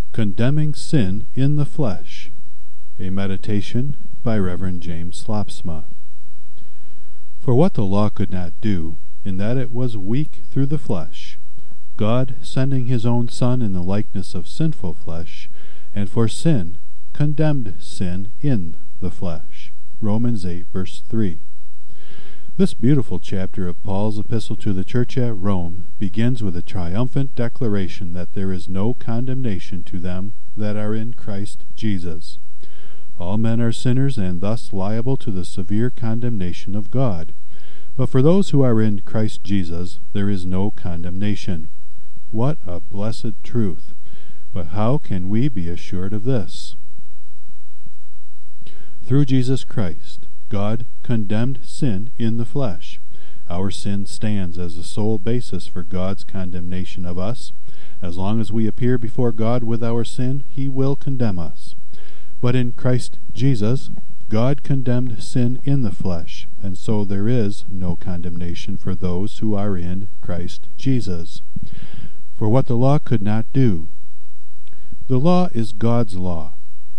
Condemning Sin in the Flesh. A meditation by Reverend James Slopsma. For what the law could not do, in that it was weak through the flesh, God, sending his own Son in the likeness of sinful flesh, and for sin, condemned sin in the flesh. Romans 8, verse 3. This beautiful chapter of Paul's epistle to the church at Rome begins with a triumphant declaration that there is no condemnation to them that are in Christ Jesus. All men are sinners and thus liable to the severe condemnation of God. But for those who are in Christ Jesus, there is no condemnation. What a blessed truth! But how can we be assured of this? Through Jesus Christ, God condemned sin in the flesh. Our sin stands as the sole basis for God's condemnation of us. As long as we appear before God with our sin, he will condemn us. But in Christ Jesus, God condemned sin in the flesh, and so there is no condemnation for those who are in Christ Jesus. For what the law could not do. The law is God's law.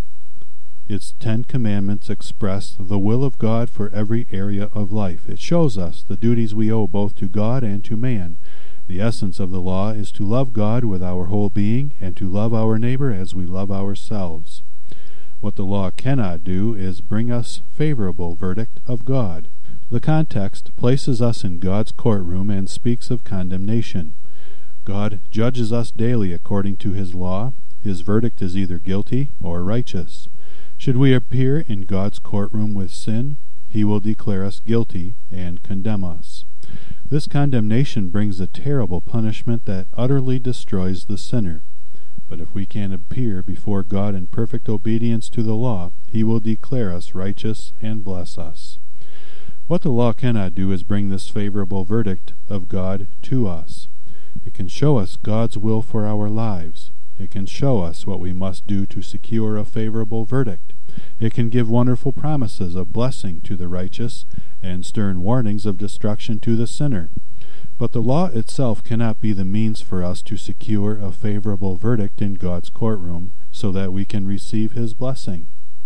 Its 10 Commandments express the will of God for every area of life. It shows us the duties we owe both to God and to man. The essence of the law is to love God with our whole being and to love our neighbor as we love ourselves. What the law cannot do is bring us favorable verdict of God. The context places us in God's courtroom and speaks of condemnation. God judges us daily according to his law. His verdict is either guilty or righteous. Should we appear in God's courtroom with sin, he will declare us guilty and condemn us. This condemnation brings a terrible punishment that utterly destroys the sinner. But if we can appear before God in perfect obedience to the law, he will declare us righteous and bless us. What the law cannot do is bring this favorable verdict of God to us. It can show us God's will for our lives. It can show us what we must do to secure a favorable verdict. It can give wonderful promises of blessing to the righteous and stern warnings of destruction to the sinner. But the law itself cannot be the means for us to secure a favorable verdict in God's courtroom so that we can receive his blessing.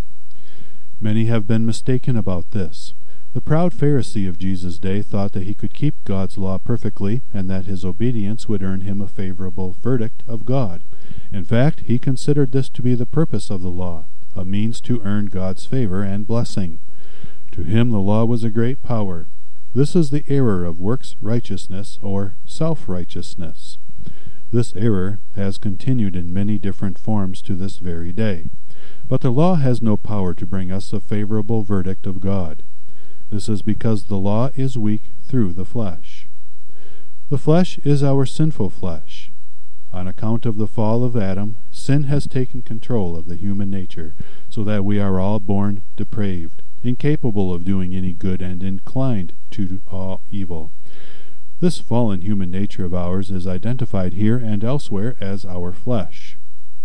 Many have been mistaken about this. The proud Pharisee of Jesus' day thought that he could keep God's law perfectly and that his obedience would earn him a favorable verdict of God. In fact, he considered this to be the purpose of the law, a means to earn God's favor and blessing. To him the law was a great power. This is the error of works righteousness or self-righteousness. This error has continued in many different forms to this very day. But the law has no power to bring us a favorable verdict of God. This is because the law is weak through the flesh. The flesh is our sinful flesh. On account of the fall of Adam, sin has taken control of the human nature, so that we are all born depraved, incapable of doing any good and inclined to all evil. This fallen human nature of ours is identified here and elsewhere as our flesh.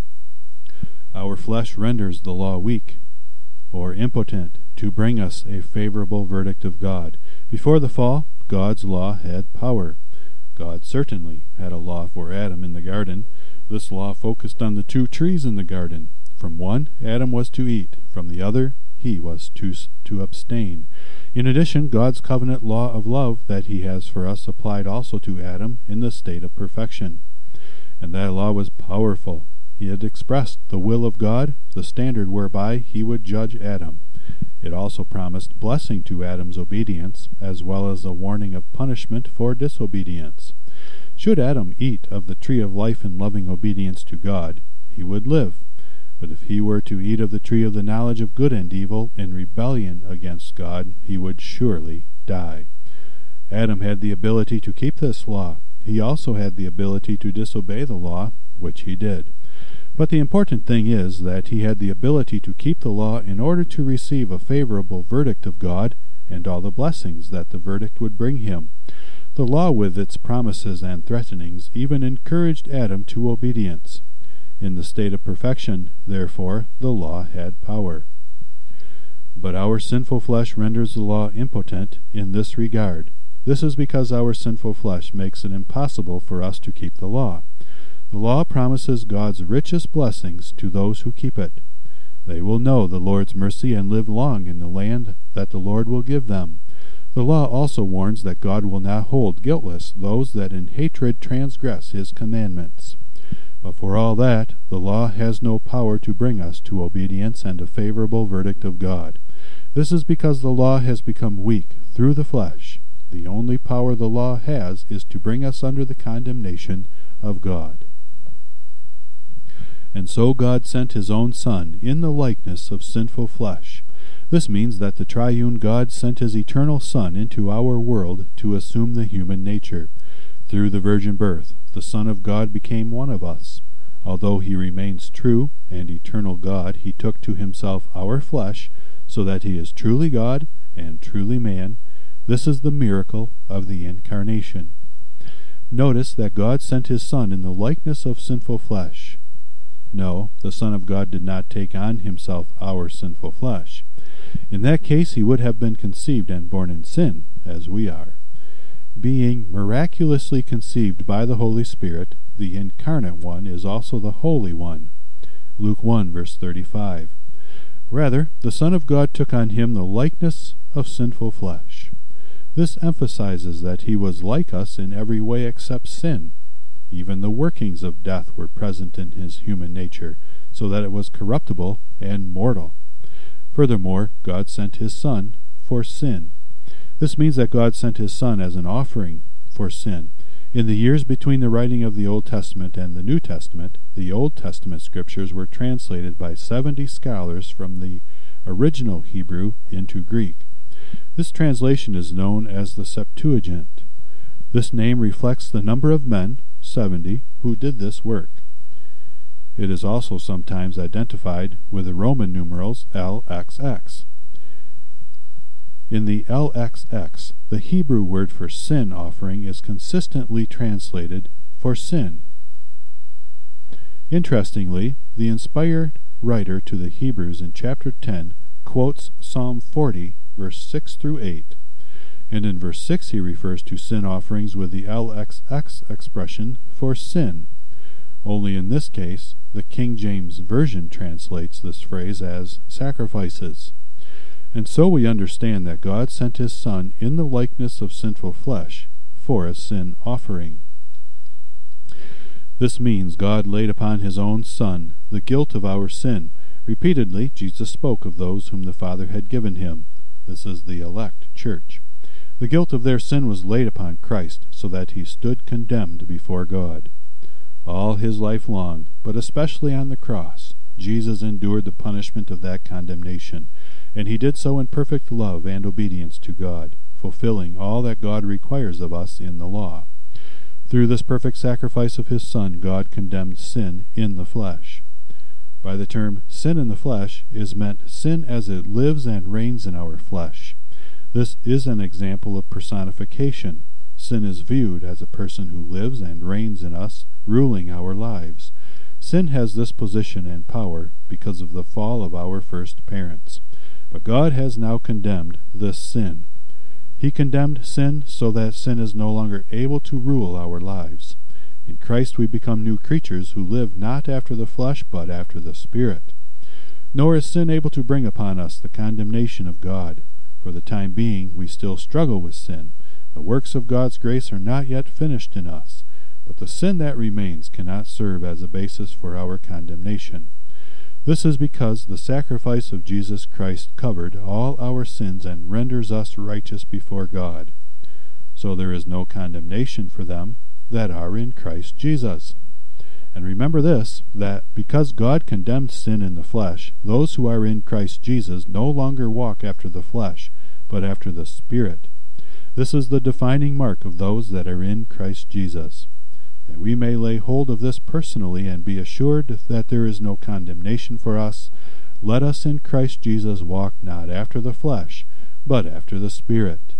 Our flesh renders the law weak or impotent to bring us a favorable verdict of God. Before the fall, God's law had power. God certainly had a law for Adam in the garden. This law focused on the 2 trees in the garden. From one, Adam was to eat. From the other, he was to abstain. In addition, God's covenant law of love that he has for us applied also to Adam in the state of perfection. And that law was powerful. He had expressed the will of God, the standard whereby he would judge Adam. It also promised blessing to Adam's obedience, as well as a warning of punishment for disobedience. Should Adam eat of the tree of life in loving obedience to God, he would live. But if he were to eat of the tree of the knowledge of good and evil in rebellion against God, he would surely die. Adam had the ability to keep this law. He also had the ability to disobey the law, which he did. But the important thing is that he had the ability to keep the law in order to receive a favorable verdict of God and all the blessings that the verdict would bring him. The law with its promises and threatenings even encouraged Adam to obedience. In the state of perfection, therefore, the law had power. But our sinful flesh renders the law impotent in this regard. This is because our sinful flesh makes it impossible for us to keep the law. The law promises God's richest blessings to those who keep it. They will know the Lord's mercy and live long in the land that the Lord will give them. The law also warns that God will not hold guiltless those that in hatred transgress his commandments. But for all that, the law has no power to bring us to obedience and a favorable verdict of God. This is because the law has become weak through the flesh. The only power the law has is to bring us under the condemnation of God. And so God sent his own Son in the likeness of sinful flesh. This means that the triune God sent his eternal Son into our world to assume the human nature. Through the virgin birth, the Son of God became one of us. Although he remains true and eternal God, he took to himself our flesh, so that he is truly God and truly man. This is the miracle of the Incarnation. Notice that God sent his Son in the likeness of sinful flesh. No, the Son of God did not take on himself our sinful flesh. In that case he would have been conceived and born in sin, as we are. Being miraculously conceived by the Holy Spirit, the Incarnate One is also the Holy One. Luke 1, verse 35. Rather, the Son of God took on him the likeness of sinful flesh. This emphasizes that he was like us in every way except sin. Even the workings of death were present in his human nature, so that it was corruptible and mortal. Furthermore, God sent his Son for sin. This means that God sent his Son as an offering for sin. In the years between the writing of the Old Testament and the New Testament, the Old Testament scriptures were translated by 70 scholars from the original Hebrew into Greek. This translation is known as the Septuagint. This name reflects the number of men, 70, who did this work. It is also sometimes identified with the Roman numerals LXX. In the LXX, the Hebrew word for sin offering is consistently translated for sin. Interestingly, the inspired writer to the Hebrews in chapter 10 quotes Psalm 40, verse 6 through 8. And in verse 6 he refers to sin offerings with the LXX expression for sin. Only in this case, the King James Version translates this phrase as sacrifices. And so we understand that God sent his Son in the likeness of sinful flesh for a sin offering. This means God laid upon his own Son the guilt of our sin. Repeatedly, Jesus spoke of those whom the Father had given him. This is the elect church. The guilt of their sin was laid upon Christ, so that he stood condemned before God. All his life long, but especially on the cross, Jesus endured the punishment of that condemnation, and he did so in perfect love and obedience to God, fulfilling all that God requires of us in the law. Through this perfect sacrifice of his Son, God condemned sin in the flesh. By the term sin in the flesh is meant sin as it lives and reigns in our flesh. This is an example of personification. Sin is viewed as a person who lives and reigns in us, ruling our lives. Sin has this position and power because of the fall of our first parents. But God has now condemned this sin. He condemned sin so that sin is no longer able to rule our lives. In Christ we become new creatures who live not after the flesh but after the Spirit. Nor is sin able to bring upon us the condemnation of God. For the time being we still struggle with sin. The works of God's grace are not yet finished in us, but the sin that remains cannot serve as a basis for our condemnation. This is because the sacrifice of Jesus Christ covered all our sins and renders us righteous before God. So there is no condemnation for them that are in Christ Jesus. And remember this, that because God condemned sin in the flesh, those who are in Christ Jesus no longer walk after the flesh, but after the Spirit. This is the defining mark of those that are in Christ Jesus. That we may lay hold of this personally and be assured that there is no condemnation for us, let us in Christ Jesus walk not after the flesh, but after the Spirit.